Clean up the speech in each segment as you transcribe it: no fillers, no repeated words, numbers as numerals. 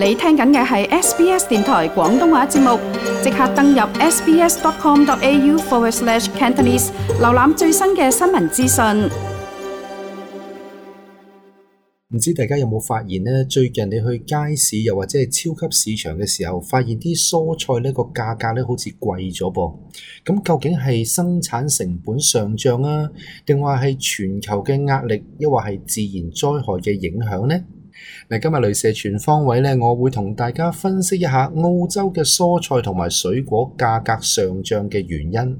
你聽緊嘅係 SBS 電台廣東話節目，即刻登入 sbs.com.au/Cantonese 瀏覽最新嘅新聞資訊。 唔知大家有冇發現呢？最近你去街市又或者係超級市場嘅時候，發現啲蔬菜呢個價格呢好似貴咗噃。咁究竟係生產成本上漲啊，定話係全球嘅壓力，抑或係自然災害嘅影響呢？嗱，今日雷射全方位呢，我會同大家分析一下澳洲嘅蔬菜同埋水果價格上漲嘅原因。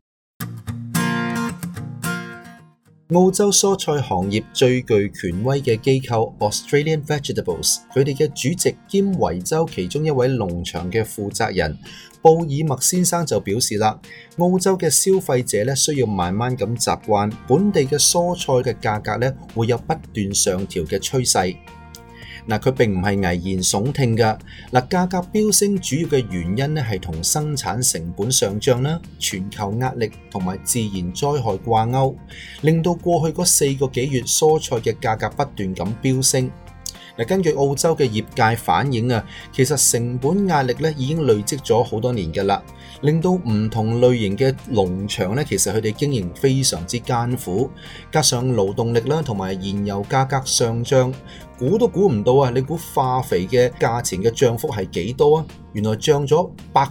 澳洲蔬菜行業最具權威嘅機構 Australian Vegetables， 佢哋嘅主席兼維州其中一位農場嘅負責人布爾默先生就表示啦，澳洲嘅消費者咧需要慢慢咁習慣本地嘅蔬菜嘅價格咧會有不斷上調嘅趨勢。嗱，佢並唔係危言聳聽㗎。嗱，價格飆升主要嘅原因咧係同生產成本上漲啦、全球壓力同埋自然災害掛鈎，令到過去嗰4個幾月蔬菜嘅價格不斷咁飆升。嗱，根據澳洲嘅業界反映啊，其實成本壓力咧已經累積咗好多年㗎啦，令到唔同類型嘅農場咧，其實佢哋經營非常之艱苦，加上勞動力啦同埋燃油價格上漲。估都估唔到啊！你估化肥嘅價錢嘅漲幅係幾多啊？原來漲咗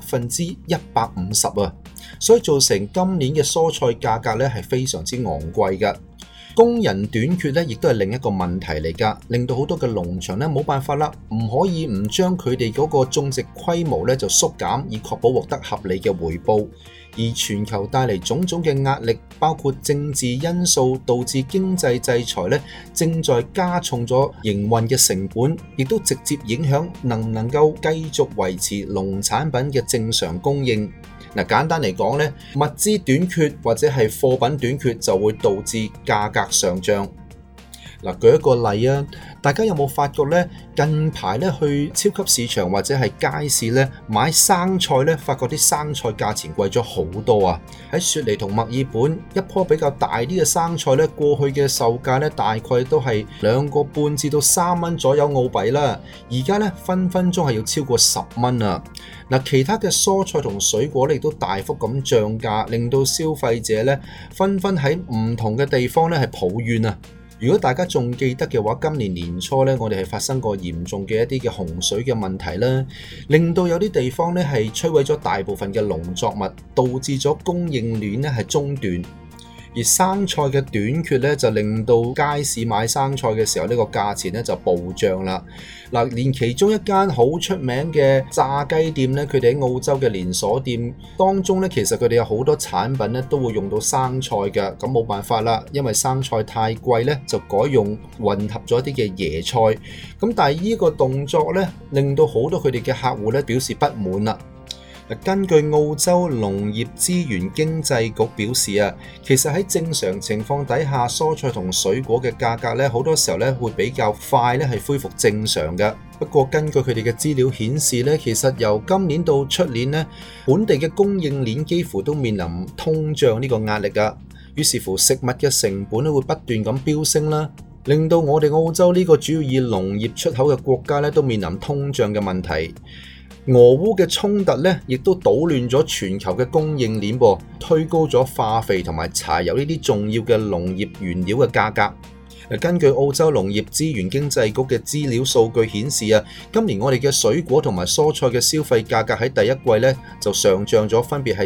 150%啊！所以造成今年嘅蔬菜價格咧係非常之昂貴㗎。工人短缺咧，亦都係另一個問題嚟㗎，令到好多嘅農場咧冇辦法啦，唔可以唔將佢哋嗰個種植規模咧就縮減，以確保獲得合理嘅回報。而全球帶嚟種種嘅壓力，包括政治因素導致經濟制裁咧，正在加重咗營運嘅成本，亦都直接影響能唔能夠繼續維持農產品嘅正常供應。嗱，簡單嚟講咧，物資短缺或者係貨品短缺就會導致價格上漲。嗱，舉一個例啊，大家有冇發覺咧？近排咧去超級市場或者係街市咧買生菜咧，發覺啲生菜價錢貴咗好多啊！喺雪梨同墨爾本，一棵比較大啲嘅生菜咧，過去嘅售價咧大概都係2個半至到3蚊左右澳幣啦，而家咧分鐘係要超過10蚊啊！嗱，其他嘅蔬菜同水果咧亦都大幅咁漲價，令到消費者咧紛紛喺唔同嘅地方咧係抱怨啊！如果大家仲記得嘅話，今年年初咧，我哋係發生過嚴重嘅一啲嘅洪水嘅問題啦，令到有啲地方咧係摧毀咗大部分嘅農作物，導致咗供應鏈咧係中斷。而生菜嘅短缺咧，就令到街市買生菜嘅時候呢個價錢咧就暴漲啦。嗱，連其中一間好出名嘅炸雞店咧，佢哋喺澳洲嘅連鎖店當中咧，其實佢哋有好多產品咧都會用到生菜嘅。咁冇辦法啦，因為生菜太貴咧，就改用混合咗一啲嘅椰菜。咁但係呢個動作咧，令到好多佢哋嘅客戶咧表示不滿啦。根據澳洲農業資源經濟局表示啊，其實喺正常情況底下，蔬菜同水果嘅價格咧，好多時候咧會比較快咧係恢復正常嘅。不過根據佢哋嘅資料顯示咧，其實由今年到出年咧，本地嘅供應鏈幾乎都面臨通脹呢個壓力㗎。於是乎，食物嘅成本咧會不斷咁飆升啦，令到我哋澳洲呢個主要以農業出口嘅國家咧都面臨通脹嘅問題。俄烏嘅衝突咧，亦都搗亂咗全球嘅供應鏈噃，推高咗化肥同埋柴油呢啲重要嘅農業原料嘅價格。根據澳洲農業資源經濟局嘅資料數據顯示啊，今年我哋嘅水果同埋蔬菜嘅消費價格喺第一季咧就上漲咗，分別係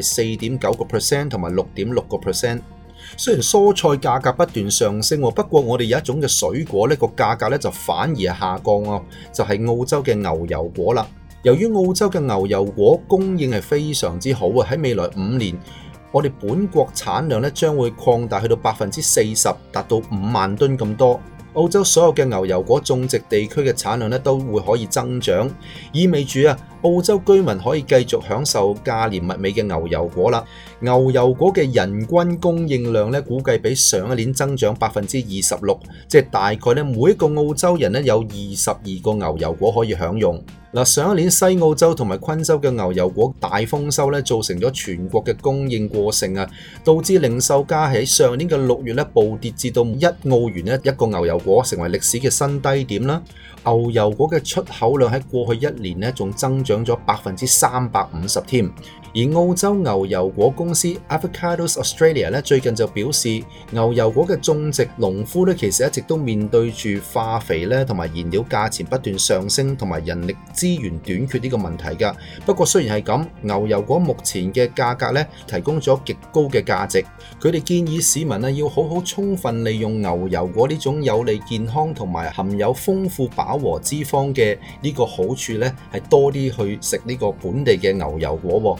4.9% 同埋6.6%。雖然蔬菜價格不斷上升，不過我哋有一種嘅水果咧個價格咧就反而係下降啊，就係澳洲嘅牛油果啦。由於澳洲嘅牛油果供應係非常之好啊，喺未來5年，我哋本國產量咧將會擴大去到40%，達到5萬噸咁多。澳洲所有嘅牛油果種植地區嘅產量咧都會可以增長，意味住啊， 澳洲居民可以繼續享受價廉物美嘅牛油果啦。牛油果嘅人均供應量咧，估計比上一年增長26%，即係大概咧每一個澳洲人咧有22個牛油果可以享用。上一年西澳洲同埋昆州嘅牛油果大豐收咧，造成咗全國嘅供應過剩啊，導致零售價喺上年嘅6月咧暴跌至到1澳元一個牛油果，成為歷史嘅新低點啦。牛油果嘅出口量喺過去1年咧仲增長咗350%添。而澳洲牛油果公司 Avocados Australia 咧最近就表示，牛油果嘅種植農夫咧其實一直都面對住化肥咧同埋燃料價錢不斷上升同埋人力資源短缺呢個問題㗎。不過雖然係咁，牛油果目前嘅價格咧提供咗極高嘅價值，佢哋建議市民咧要好好充分利用牛油果呢種有利健康同埋含有豐富飽和脂肪嘅呢個好處咧，係多啲去食呢個本地嘅牛油果喎。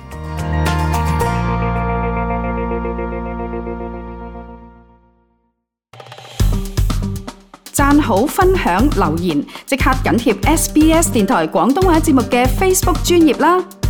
讚好、分享、留言，即刻緊貼SBS 電台廣東話節目嘅 Facebook 專頁啦！